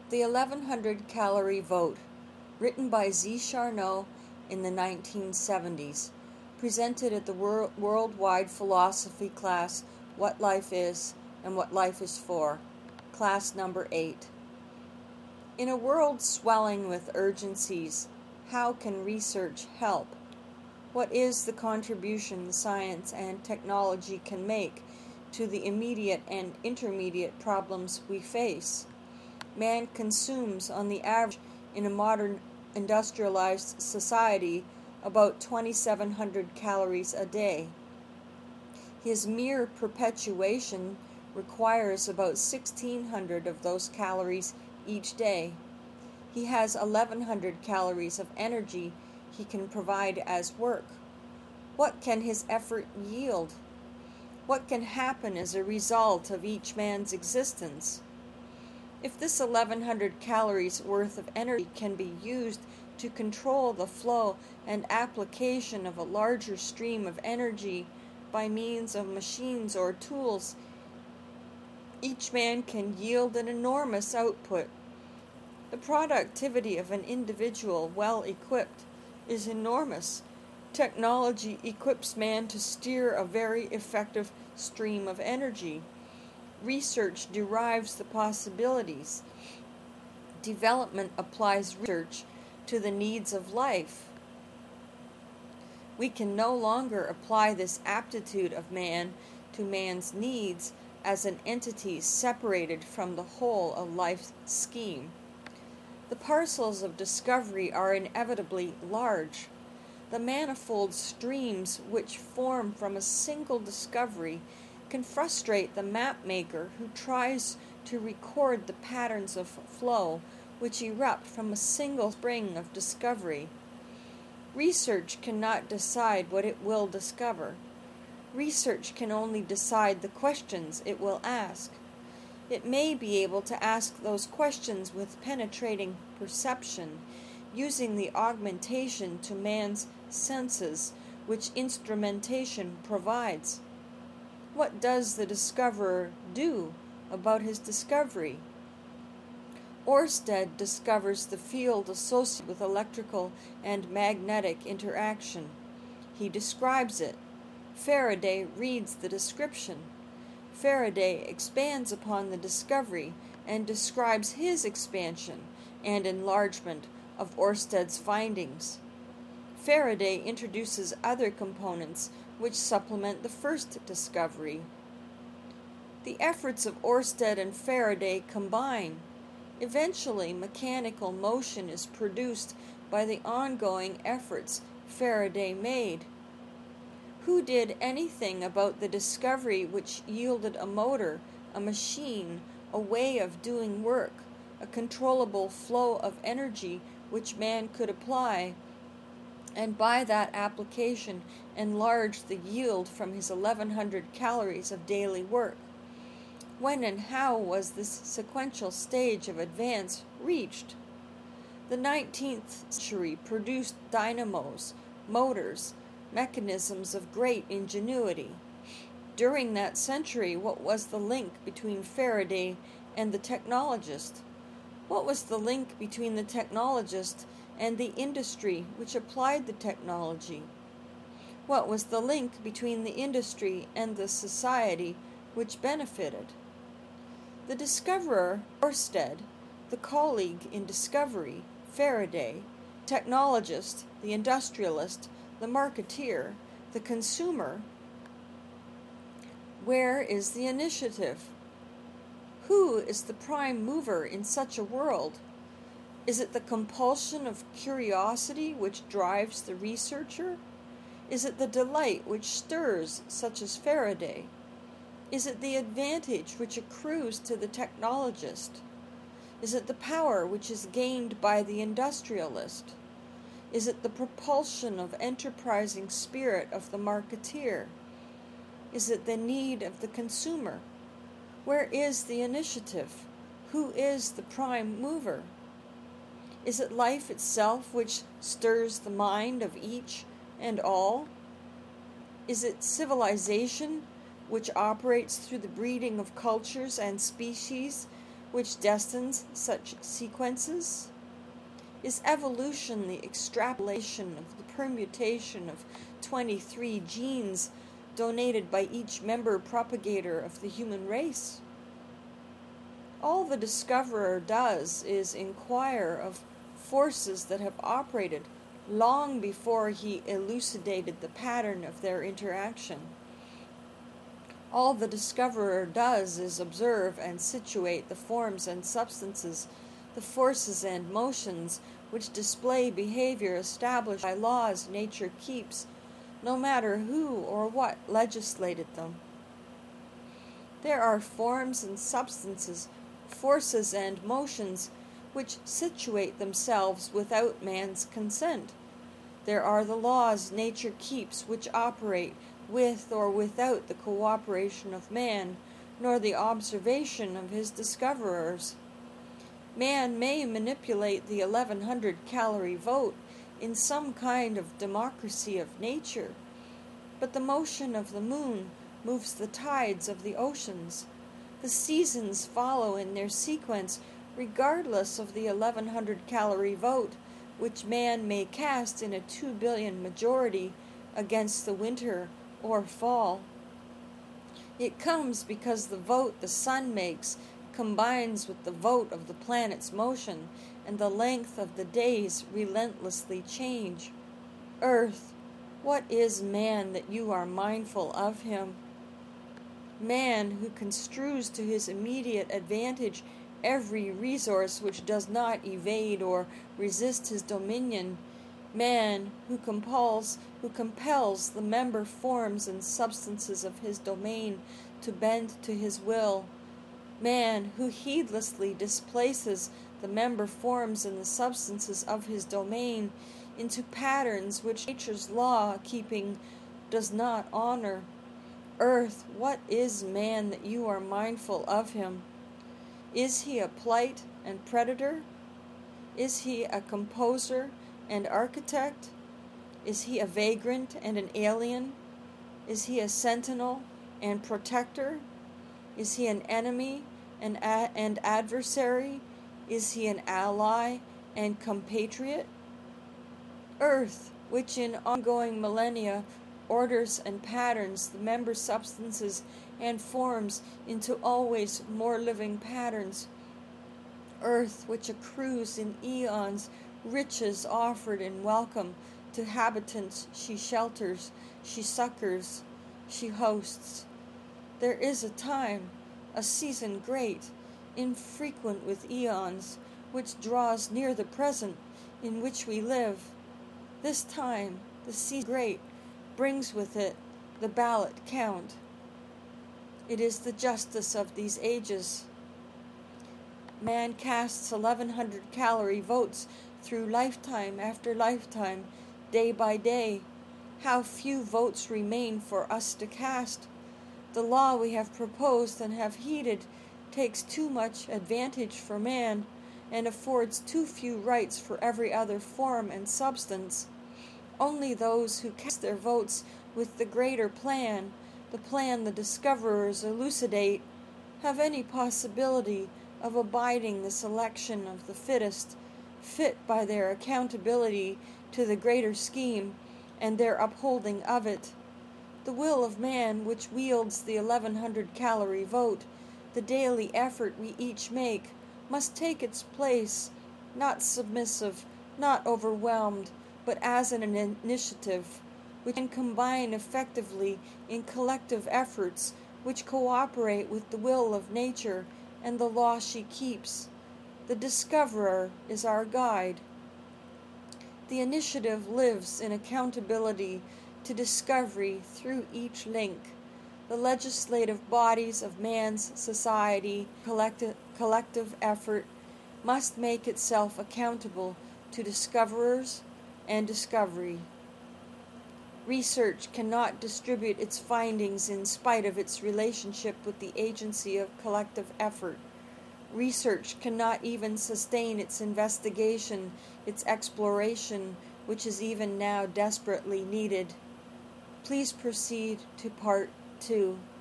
The 1100 Calorie Vote, written by Z. Charnow in the 1970s, presented at the Worldwide Philosophy class, What Life Is and What Life Is For, class number 8. In a world swelling with urgencies, how can research help? What is the contribution science and technology can make to the immediate and intermediate problems we face? Man consumes, on the average, in a modern industrialized society, about 2,700 calories a day. His mere perpetuation requires about 1,600 of those calories each day. He has 1,100 calories of energy he can provide as work. What can his effort yield? What can happen as a result of each man's existence? If this 1,100 calories worth of energy can be used to control the flow and application of a larger stream of energy by means of machines or tools, each man can yield an enormous output. The productivity of an individual well equipped is enormous. Technology equips man to steer a very effective stream of energy. Research derives the possibilities. Development applies research to the needs of life. We can no longer apply this aptitude of man to man's needs as an entity separated from the whole of life's scheme. The parcels of discovery are inevitably large. The manifold streams which form from a single discovery can frustrate the map maker who tries to record the patterns of flow which erupt from a single spring of discovery. Research cannot decide what it will discover. Research can only decide the questions it will ask. It may be able to ask those questions with penetrating perception, using the augmentation to man's senses which instrumentation provides. What does the discoverer do about his discovery? Oersted discovers the field associated with electrical and magnetic interaction. He describes it. Faraday reads the description. Faraday expands upon the discovery and describes his expansion and enlargement of Oersted's findings. Faraday introduces other components which supplement the first discovery. The efforts of Oersted and Faraday combine. Eventually, mechanical motion is produced by the ongoing efforts Faraday made. Who did anything about the discovery which yielded a motor, a machine, a way of doing work, a controllable flow of energy which man could apply, and by that application enlarge the yield from his 1,100 calories of daily work? When and how was this sequential stage of advance reached? The 19th century produced dynamos, motors, mechanisms of great ingenuity. During that century, what was the link between Faraday and the technologist? What was the link between the technologist and the industry which applied the technology? What was the link between the industry and the society which benefited? The discoverer, Oersted, the colleague in discovery, Faraday, technologist, the industrialist, the marketeer, the consumer. Where is the initiative? Who is the prime mover in such a world? Is it the compulsion of curiosity which drives the researcher? Is it the delight which stirs such as Faraday? Is it the advantage which accrues to the technologist? Is it the power which is gained by the industrialist? Is it the propulsion of enterprising spirit of the marketeer? Is it the need of the consumer? Where is the initiative? Who is the prime mover? Is it life itself which stirs the mind of each and all? Is it civilization which operates through the breeding of cultures and species, which destines such sequences? Is evolution the extrapolation of the permutation of 23 genes donated by each member propagator of the human race? All the discoverer does is inquire of forces that have operated long before he elucidated the pattern of their interaction. All the discoverer does is observe and situate the forms and substances, the forces and motions which display behavior established by laws nature keeps, no matter who or what legislated them. There are forms and substances, forces and motions which situate themselves without man's consent. There are the laws nature keeps which operate with or without the cooperation of man, nor the observation of his discoverers. Man may manipulate the 1100-calorie vote in some kind of democracy of nature, but the motion of the moon moves the tides of the oceans. The seasons follow in their sequence regardless of the 1100-calorie vote, which man may cast in a 2 billion majority against the winter or fall. It comes because the vote the sun makes combines with the vote of the planet's motion, and the length of the days relentlessly change. Earth, what is man that you are mindful of him? Man who construes to his immediate advantage every resource which does not evade or resist his dominion, man who compels the member forms and substances of his domain to bend to his will, man who heedlessly displaces the member forms and the substances of his domain into patterns which nature's law-keeping does not honor. Earth, what is man that you are mindful of him? Is he a plight and predator? Is he a composer and architect? Is he a vagrant and an alien? Is he a sentinel and protector? Is he an enemy and adversary? Is he an ally and compatriot? Earth, which in ongoing millennia orders and patterns the member substances and forms into always more living patterns. Earth, which accrues in eons riches offered in welcome to habitants she shelters, she succors, she hosts. There is a time, a season great, infrequent with eons, which draws near the present in which we live. This time, the season great, brings with it the ballot count. It is the justice of these ages. Man casts 1100-calorie votes through lifetime after lifetime, day by day. How few votes remain for us to cast. The law we have proposed and have heeded takes too much advantage for man and affords too few rights for every other form and substance. Only those who cast their votes with the greater plan, the plan the discoverers elucidate, have any possibility of abiding the selection of the fittest, fit by their accountability to the greater scheme and their upholding of it. The will of man, which wields the 1100-calorie vote, the daily effort we each make, must take its place, not submissive, not overwhelmed, but as an initiative, which can combine effectively in collective efforts which cooperate with the will of nature and the law she keeps. The discoverer is our guide. The initiative lives in accountability to discovery through each link. The legislative bodies of man's society, collective effort, must make itself accountable to discoverers and discovery. Research cannot distribute its findings in spite of its relationship with the agency of collective effort. Research cannot even sustain its investigation, its exploration, which is even now desperately needed. Please proceed to Part 2.